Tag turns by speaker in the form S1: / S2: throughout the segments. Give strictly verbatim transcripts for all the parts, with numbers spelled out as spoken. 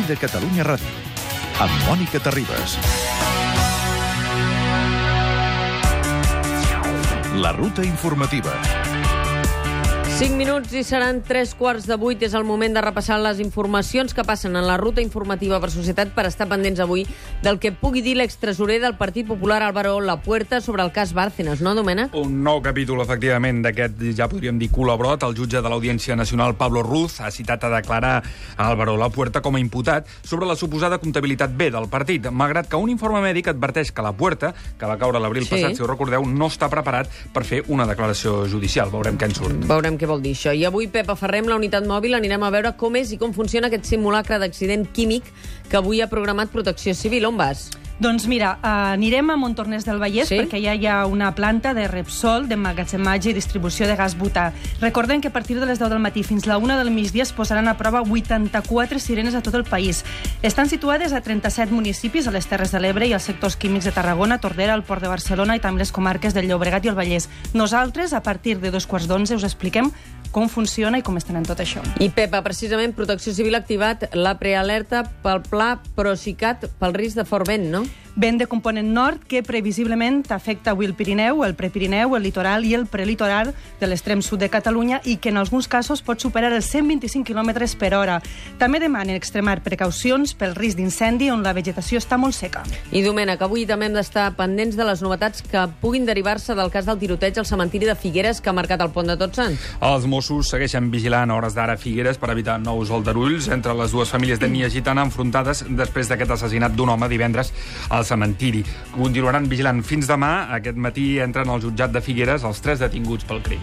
S1: de Catalunya Ràdio, amb Mònica Terribas. La ruta informativa.
S2: cinc minuts i seran tres quarts de vuit. És el moment de repassar les informacions que passen en la ruta informativa per societat per estar pendents avui del que pugui dir l'extresorer del Partit Popular, Álvaro Lapuerta, sobre el cas Bárcenas, no, Domènec?
S3: Un nou capítol, efectivament, d'aquest, ja podríem dir, culabrot. El jutge de l'Audiència Nacional, Pablo Ruz, ha citat a declarar a Álvaro Lapuerta com a imputat sobre la suposada comptabilitat B del partit, malgrat que un informe mèdic adverteix que Lapuerta, que va caure l'abril
S2: Sí.
S3: passat, si ho recordeu, no està preparat per fer una declaració judicial. Veurem què en surt.
S2: Veurem què vol dir això. I avui, Pepa Ferrer, amb la unitat mòbil, anirem a veure com és i com funciona aquest simulacre d'accident químic que avui ha programat Protecció Civil. On vas?
S4: Doncs mira, uh, anirem a Montornès del Vallès,
S2: Sí?
S4: perquè ja hi ha una planta de Repsol d'emmagatzematge i distribució de gas butà. Recordem que a partir de les deu del matí fins la una del migdia es posaran a prova vuitanta-quatre sirenes a tot el país. Estan situades a trenta-set municipis, a les Terres de l'Ebre i als sectors químics de Tarragona, Tordera, el Port de Barcelona i també les comarques del Llobregat i el Vallès. Nosaltres, a partir de dos quarts d'onze, us expliquem com funciona i com estan en tot això.
S2: I, Pepa, precisament, Protecció Civil ha activat la prealerta pel pla Procicat pel risc de fort vent, no?
S4: Vent de component nord que previsiblement afecta avui el Pirineu, el Prepirineu, el litoral i el prelitoral de l'extrem sud de Catalunya i que en alguns casos pot superar els cent vint-i-cinc quilòmetres per hora. També demanen extremar precaucions pel risc d'incendi on la vegetació està molt seca.
S2: I, Domènec, avui també hem d'estar pendents de les novetats que puguin derivar-se del cas del tiroteig al cementiri de Figueres que ha marcat el pont de Tots Sants.
S3: Els Mossos segueixen vigilant a hores d'ara a Figueres per evitar nous aldarulls entre les dues famílies d'ètnia gitana enfrontades després d'aquest assassinat d'un home divendres al cementiri. Continuaran vigilant fins demà. Aquest matí entren al jutjat de Figueres els tres detinguts pel crim.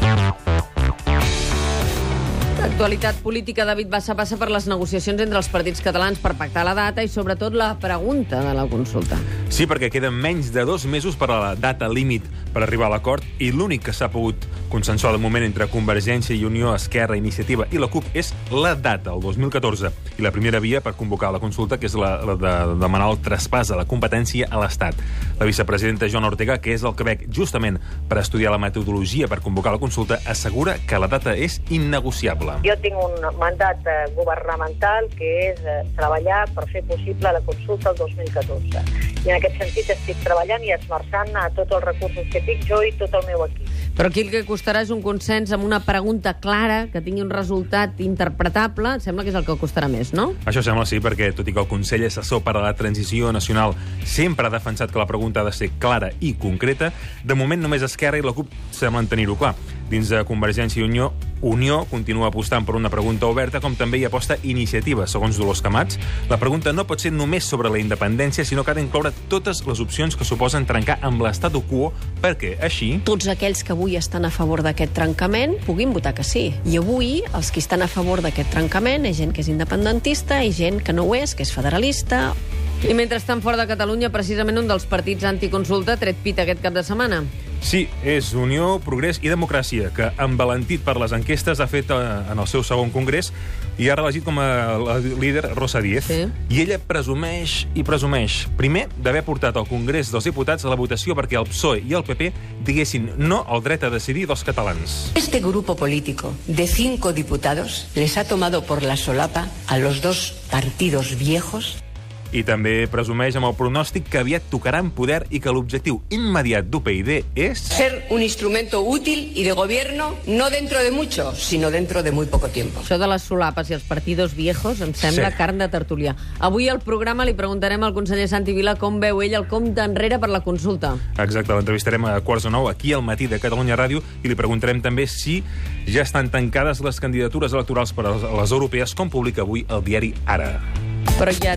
S2: L'actualitat política, David Bassa, passa per les negociacions entre els partits catalans per pactar la data i, sobretot, la pregunta de la consulta.
S5: Sí, perquè queden menys de dos mesos per a la data límit per arribar a l'acord i l'únic que s'ha pogut consensuar de moment entre Convergència i Unió, Esquerra, Iniciativa i la CUP és la data, el dos mil catorze, i la primera via per convocar la consulta, que és la, la de demanar el traspàs de la competència a l'Estat. La vicepresidenta Joana Ortega, que és al Quebec justament per estudiar la metodologia per convocar la consulta, assegura que la data és innegociable.
S6: Jo tinc un mandat eh, governamental que és eh, treballar per fer possible la consulta el dos mil catorze. I en aquest sentit estic treballant i esmerçant a tots els recursos que tinc jo i tot el meu equip.
S2: Però aquí el que costarà és un consens amb una pregunta clara, que tingui un resultat interpretable. Em sembla que és el que costarà més, no?
S5: Això sembla, sí, perquè tot i que el Consell Assessor per a la Transició Nacional sempre ha defensat que la pregunta ha de ser clara i concreta, de moment només Esquerra i la CUP semblen tenir-ho clar. Dins de Convergència i Unió, Unió continua apostant per una pregunta oberta, com també hi aposta Iniciativa. Segons Dolors Camats, la pregunta no pot ser només sobre la independència, sinó que ha d'incloure totes les opcions que suposen trencar amb l'estatu quo, perquè així
S7: tots aquells que avui estan a favor d'aquest trencament puguin votar que sí. I avui els que estan a favor d'aquest trencament és gent que és independentista i gent que no ho és, que és federalista.
S2: I mentrestant, fora de Catalunya, precisament un dels partits anticonsulta ha tret pit aquest cap de setmana.
S5: sí, és Unió, Progrés i Democràcia, que, envalentit per les enquestes, ha fet eh, en el seu segon congrés i ha reelegit com a líder Rosa Díez.
S2: Sí.
S5: I ella presumeix i presumeix, primer, d'haver portat al Congrés dels Diputats a la votació perquè el P S O E i el P P diguessin no al dret a decidir dels catalans.
S8: Este grupo político de cinco diputados les ha tomado por la solapa a los dos partidos viejos.
S5: I també presumeix amb el pronòstic que aviat tocarà en poder i que l'objectiu immediat d'U P YD és
S8: Ser un instrumento útil y de gobierno no dentro de mucho, sino dentro de muy poco tiempo.
S2: Això de les solapes i els partidos viejos em sembla
S5: Sí.
S2: carn de tertulià. Avui al programa li preguntarem al conseller Santi Vila com veu ell el compte enrere per la consulta.
S5: Exacte, l'entrevistarem a quarts de nou aquí al matí de Catalunya Ràdio i li preguntarem també si ja estan tancades les candidatures electorals per a les europees, com publica avui el diari Ara.
S2: Però hi ha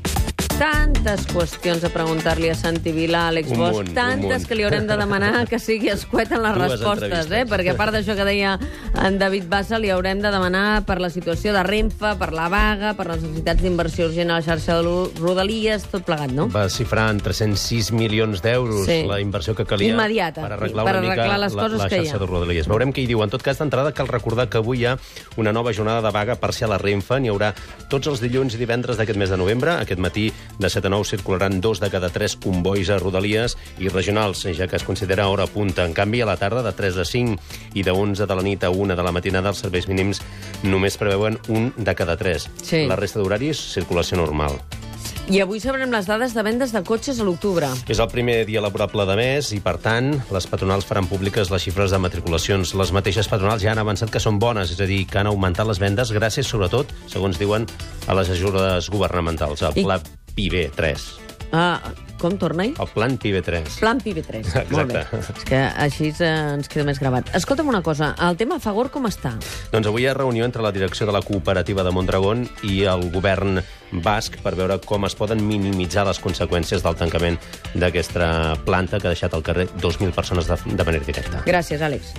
S2: tantes qüestions a preguntar-li a Santi Vila, a Àlex
S9: Un
S2: Bosch,
S9: munt, un
S2: tantes
S9: munt.
S2: que li haurem de demanar que sigui escuet en les
S9: Dues
S2: respostes, eh?
S9: entrevistes.
S2: Perquè a part d'això que deia en David Bassa, li haurem de demanar per la situació de Renfe, per la vaga, per les necessitats d'inversió urgent a la xarxa de Rodalies, tot plegat, no?
S9: Va xifrar en tres-cents sis milions d'euros
S2: Sí.
S9: la inversió que calia
S2: Immediata,
S9: per arreglar
S2: per
S9: una mica
S2: arreglar les
S9: la,
S2: coses
S9: la
S2: que hi
S9: xarxa
S2: ha.
S9: de Rodalies. Veurem què hi diu. En tot cas, d'entrada, cal recordar que avui hi ha una nova jornada de vaga parcial a Renfe. N'hi haurà tots els dilluns i divendres d'aquest mes de novembre. Aquest matí De set a nou circularan dos de cada tres convois a Rodalies i regionals, ja que es considera hora punta. En canvi, a la tarda, de tres a cinc i de onze de la nit a una de la matinada, els serveis mínims només preveuen un de cada tres.
S2: Sí.
S9: La resta d'horaris, circulació normal.
S2: I avui sabrem les dades de vendes de cotxes a l'octubre.
S9: És el primer dia laborable de mes i, per tant, les patronals faran públiques les xifres de matriculacions. Les mateixes patronals ja han avançat que són bones, és a dir, que han augmentat les vendes gràcies, sobretot, segons diuen, a les ajudes governamentals, al Pla P I B tres.
S2: Ah, com torna-hi?
S9: El Plan P I B tres.
S2: Plan P I B tres.
S9: Exacte.
S2: Molt bé. És que així eh, ens queda més gravat. Escolta'm una cosa, el tema Fagor com està?
S9: Doncs avui hi ha reunió entre la direcció de la cooperativa de Mondragón i el govern basc per veure com es poden minimitzar les conseqüències del tancament d'aquesta planta que ha deixat al carrer dos mil persones de, de manera directa.
S2: Gràcies, Àlex.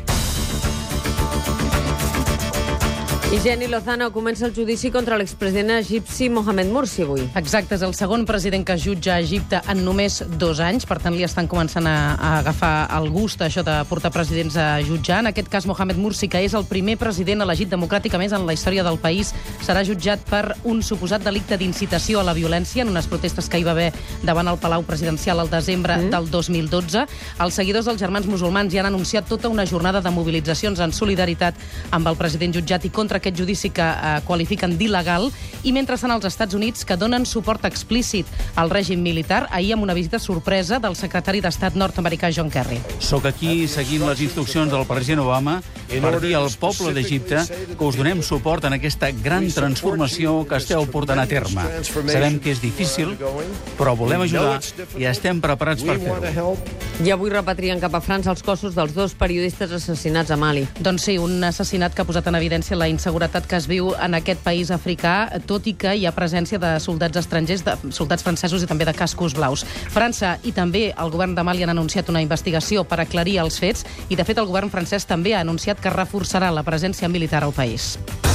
S2: I Jenny Lozano comença el judici contra l'expresident egipci Mohamed Morsi avui.
S10: Exacte, és el segon president que jutja a Egipte en només dos anys, per tant li estan començant a, a agafar el gust això de portar presidents a jutjar. En aquest cas, Mohamed Morsi, que és el primer president elegit democràticament en la història del país, serà jutjat per un suposat delicte d'incitació a la violència en unes protestes que hi va haver davant el Palau Presidencial al desembre mm. del dos mil dotze. Els seguidors dels germans musulmans ja han anunciat tota una jornada de mobilitzacions en solidaritat amb el president jutjat i contra aquest judici que eh, qualifiquen d'il·legal, i mentrestant als Estats Units, que donen suport explícit al règim militar, ahir amb una visita sorpresa del secretari d'Estat nord-americà John Kerry.
S11: Soc aquí seguint les instruccions del president Obama per dir al poble d'Egipte que us donem suport en aquesta gran transformació que esteu portant a terme. Sabem que és difícil, però volem ajudar i estem preparats per fer-ho.
S2: I avui repatrien cap a França els cossos dels dos periodistes assassinats a Mali.
S10: Doncs sí, un assassinat que ha posat en evidència la inseguretat que es viu en aquest país africà, tot i que hi ha presència de soldats estrangers, de soldats francesos i també de cascos blaus. França i també el govern de Mali han anunciat una investigació per aclarir els fets i, de fet, el govern francès també ha anunciat que reforçarà la presència militar al país.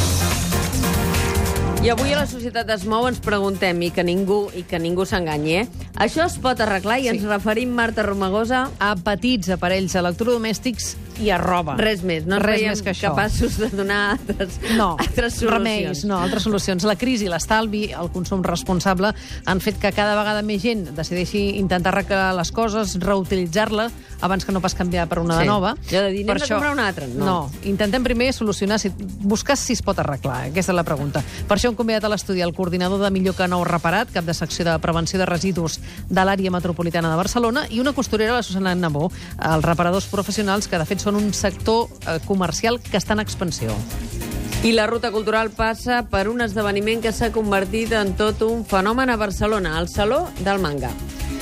S2: I avui a la Societat es mou ens preguntem, i que ningú i que ningú s'enganyi, eh? Això es pot arreglar i ens sí. referim, Marta Romagosa,
S10: a petits aparells electrodomèstics i a roba.
S2: Res més, no
S10: Res
S2: ens
S10: més que això.
S2: capaços de donar altres,
S10: no,
S2: altres solucions.
S10: Remeis, no, altres solucions. La crisi, l'estalvi, el consum responsable han fet que cada vegada més gent decideixi intentar arreglar les coses, reutilitzar-la, abans que no pas canviar per una
S2: sí.
S10: de nova.
S2: Ja de dir, anem a comprar una altra. No.
S10: no, intentem primer solucionar, si, buscar si es pot arreglar. Aquesta és la pregunta. Per això hem convidat a l'estudi el coordinador de Millor que Nou Reparat, cap de secció de prevenció de residus de l'àrea metropolitana de Barcelona, i una costurera, la Susana Nabó, els reparadors professionals, que de fet són un sector eh, comercial que està en expansió.
S2: I la ruta cultural passa per un esdeveniment que s'ha convertit en tot un fenomen a Barcelona, el Saló del Manga.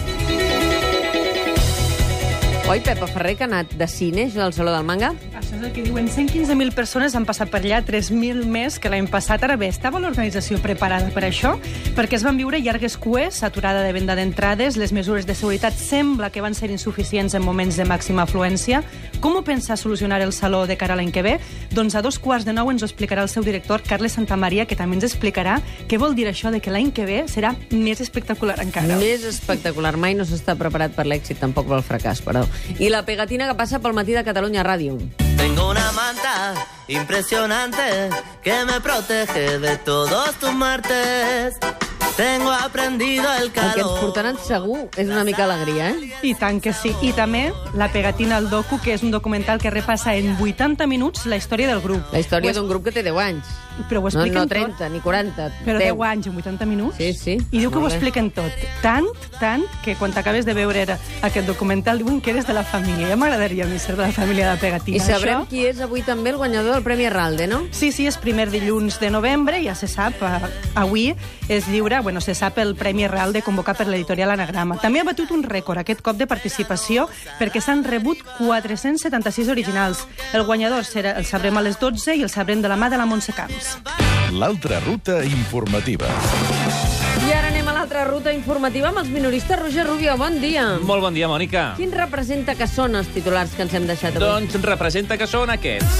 S2: Oi, Pepa Ferrer, que ha anat de cine, al Saló del Manga?
S4: Això és el que diuen. cent quinze mil persones han passat per allà, tres mil més que l'any passat. Ara bé, estava l'organització preparada per això? Perquè es van viure llargues cues, saturada de venda d'entrades, les mesures de seguretat sembla que van ser insuficients en moments de màxima afluència. Com ho pensa solucionar el Saló de cara a l'any que ve? Doncs a dos quarts de nou ens ho explicarà el seu director, Carles Santamaria, que també ens explicarà què vol dir això de que l'any que ve serà més espectacular encara.
S2: Més espectacular. Mai no s'està preparat per l'èxit, tampoc pel fracàs, però... I la pegatina que passa pel matí de Catalunya Ràdio.
S12: Tengo una manta impresionante que me protege de todos tus martes. Tengo aprendido el calor.
S2: El que ens portaran segur és una mica alegria, eh?
S4: I tant que sí. I també la pegatina al docu, que és un documental que repassa en vuitanta minuts la història del grup.
S2: La història d'un grup que té deu anys.
S4: Però ho
S2: no,
S4: expliquen
S2: no trenta,
S4: tot.
S2: Ni quaranta,
S4: Però
S2: deu.
S4: deu anys en vuitanta minuts.
S2: Sí, sí.
S4: I diu que ho
S2: Molt bé.
S4: expliquen tot. Tant, tant, que quan t'acabes de veure aquest documental diuen que eres de la família. Ja m'agradaria a mi ser de la família de pegatina.
S2: I sabrem
S4: això.
S2: qui és avui també el guanyador del Premi Arralde, no?
S4: Sí, sí, és primer dilluns de novembre, ja se sap. eh, Avui és lliure, bueno, se sap el Premi Arralde convocat per l'editorial Anagrama. També ha batut un rècord aquest cop de participació perquè s'han rebut quatre-cents setanta-sis originals. El guanyador serà, el sabrem a les dotze i el sabrem de la mà de la Montse Camps.
S1: L'altra ruta informativa.
S2: I ara anem a l'altra ruta informativa amb els minoristes. Roger Rubio, bon dia.
S13: Molt bon dia, Mònica.
S2: Quin representa que són els titulars que ens hem deixat avui?
S13: Doncs representa que són aquests.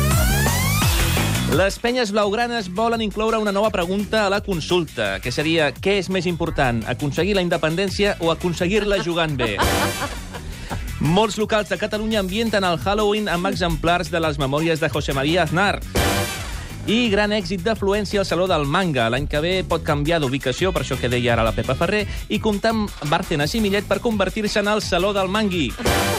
S13: Les penyes blaugranes volen incloure una nova pregunta a la consulta, que seria: què és més important, aconseguir la independència o aconseguir-la jugant bé? Molts locals de Catalunya ambienten el Halloween amb exemplars de les memòries de José María Aznar. I gran èxit d'afluència al Saló del Manga. L'any que ve pot canviar d'ubicació, per això que deia ara la Pepa Ferrer, i comptar amb Bárcenas i Millet per convertir-se en el Saló del Mangui.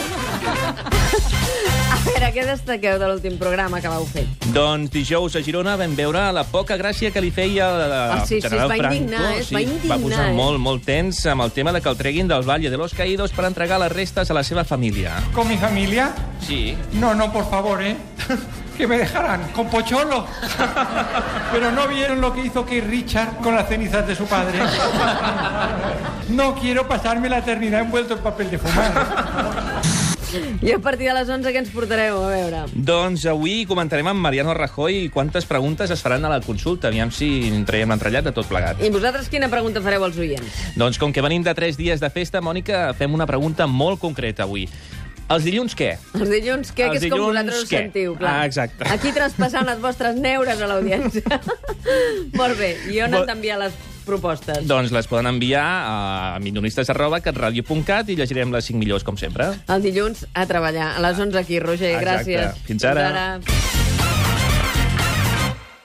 S2: A veure, què destaqueu de l'últim programa que vau fer?
S13: Doncs dijous a Girona vam veure la poca gràcia que li feia el
S2: Ah, sí, sí,
S13: general
S2: es va
S13: Franco.
S2: indignar, eh? Es va indignar,
S13: va posar
S2: eh?
S13: molt, molt tens amb el tema de que el treguin del Valle de los Caídos per entregar les restes a la seva família.
S14: ¿Con mi familia?
S13: Sí.
S14: No, no, por favor, ¿eh? Que me dejarán con Pocholo. Pero no vieron lo que hizo Keith Richard con las cenizas de su padre. No quiero pasarme la eternidad envuelto en papel de fumar.
S2: I a partir de les onze què ens portareu? A veure.
S13: Doncs avui comentarem amb Mariano Rajoy quantes preguntes es faran a la consulta. Aviam si en traiem l'entrellat de tot plegat.
S2: I vosaltres quina pregunta fareu als oients?
S13: Doncs com que venim de tres dies de festa, Mònica, fem una pregunta molt concreta avui. Els dilluns què?
S2: Els dilluns què?
S13: Els
S2: Que és com
S13: dilluns
S2: vosaltres ho
S13: què?
S2: sentiu, clar.
S13: Ah, exacte.
S2: Aquí traspassant les vostres neures a l'audiència. Molt bé. I on
S13: Bo-
S2: han d'enviar les propostes?
S13: Doncs les poden enviar a minoristes arroba catradio punt cat i llegirem les cinc millors, com sempre.
S2: El dilluns a treballar. A les onze aquí, Roger.
S13: Exacte.
S2: Gràcies.
S13: Fins ara.
S2: Fins ara.